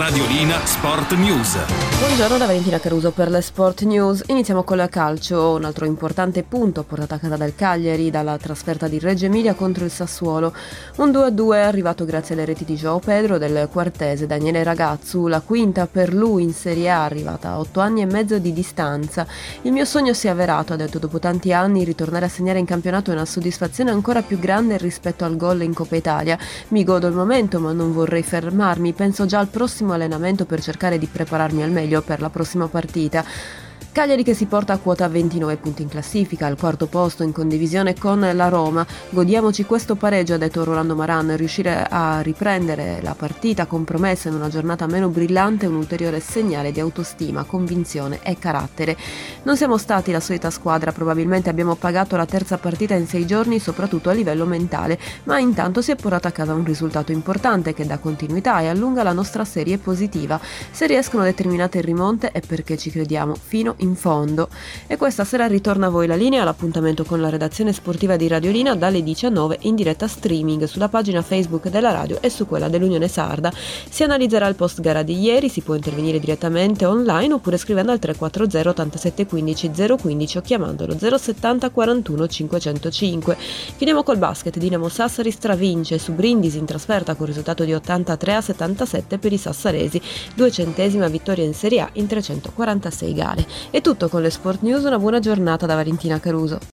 Radiolina Sport News. Buongiorno da Valentina Caruso per le Sport News. Iniziamo con il calcio, un altro importante punto portato a casa dal Cagliari dalla trasferta di Reggio Emilia contro il Sassuolo. Un 2-2 è arrivato grazie alle reti di João Pedro del quartese Daniele Ragazzu, la quinta per lui in Serie A, arrivata a 8 anni e mezzo di distanza. Il mio sogno si è avverato, ha detto dopo tanti anni, ritornare a segnare in campionato è una soddisfazione ancora più grande rispetto al gol in Coppa Italia. Mi godo il momento ma non vorrei fermarmi, penso già al prossimo allenamento per cercare di prepararmi al meglio per la prossima partita. Cagliari che si porta a quota 29 punti in classifica, al quarto posto in condivisione con la Roma. Godiamoci questo pareggio, ha detto Rolando Maran. Riuscire a riprendere la partita compromessa in una giornata meno brillante è un ulteriore segnale di autostima, convinzione e carattere. Non siamo stati la solita squadra, probabilmente abbiamo pagato la terza partita in 6 giorni, soprattutto a livello mentale, ma intanto si è portato a casa un risultato importante che dà continuità e allunga la nostra serie positiva. Se riescono determinate rimonte è perché ci crediamo fino in fondo. E questa sera ritorna a voi la linea, l'appuntamento con la redazione sportiva di Radiolina dalle 19 in diretta streaming sulla pagina Facebook della radio e su quella dell'Unione Sarda. Si analizzerà il post gara di ieri, si può intervenire direttamente online oppure scrivendo al 340 87 15 015 o chiamandolo 070 41 505. Chiudiamo col basket. Dinamo Sassari stravince su Brindisi in trasferta con risultato di 83-77 per i sassaresi, 200ª vittoria in Serie A in 346 gare. È tutto con le Sport News, una buona giornata da Valentina Caruso.